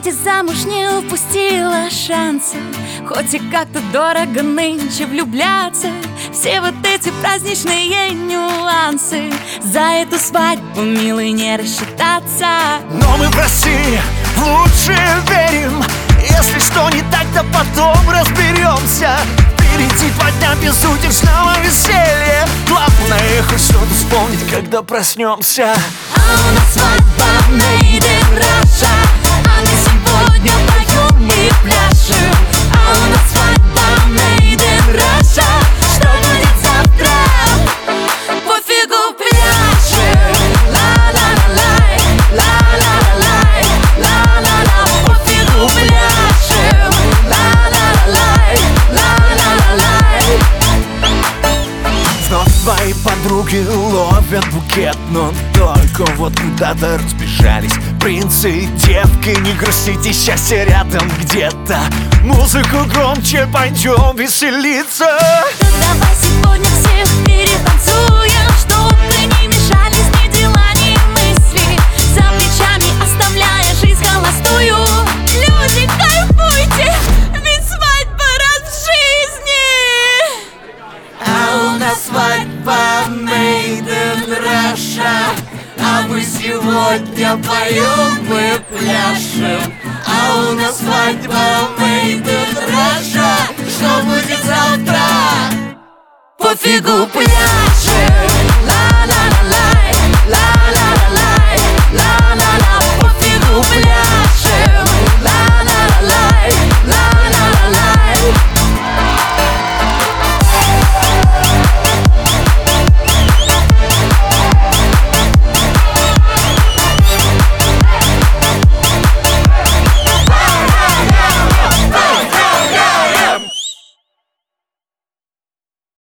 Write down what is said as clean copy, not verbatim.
выйти замуж не упустила шанса. Хоть и как-то дорого нынче влюбляться, все вот эти праздничные нюансы. За эту свадьбу, милый, не рассчитаться. Но мы в России в лучшее верим. Если что не так, то потом разберемся. Впереди 2 дня безудержного веселья. Главное хоть что-то вспомнить, когда проснемся. А у нас свадьба made in Russia, а мы сегодня поем и пляшем. А у нас свадьба made in Russia, что будет завтра? Пофигу, пляшем. Ла-ла-ла-лай, ла-ла-ла-лай, ла-ла-ла. Пофигу, пляшем. Ла-ла-ла-лай, ла-ла-ла-лай. Вновь твои подруги ловят букет, но только вот куда-то разбежались принцы и девки. Не грустите, счастье рядом где-то. Музыку громче, пойдем веселиться. Так давай сегодня всех перетанцуем, чтобы не мешались ни дела, ни мысли, за плечами оставляя жизнь холостую. Люди, кайфуйте, ведь свадьба раз в жизни. А у нас свадьба made in Russia, а мы сегодня поем и пляшем. А у нас свадьба made in Russia, что будет завтра? Пофигу, пляшем. Ла-ла-ла-лай, ла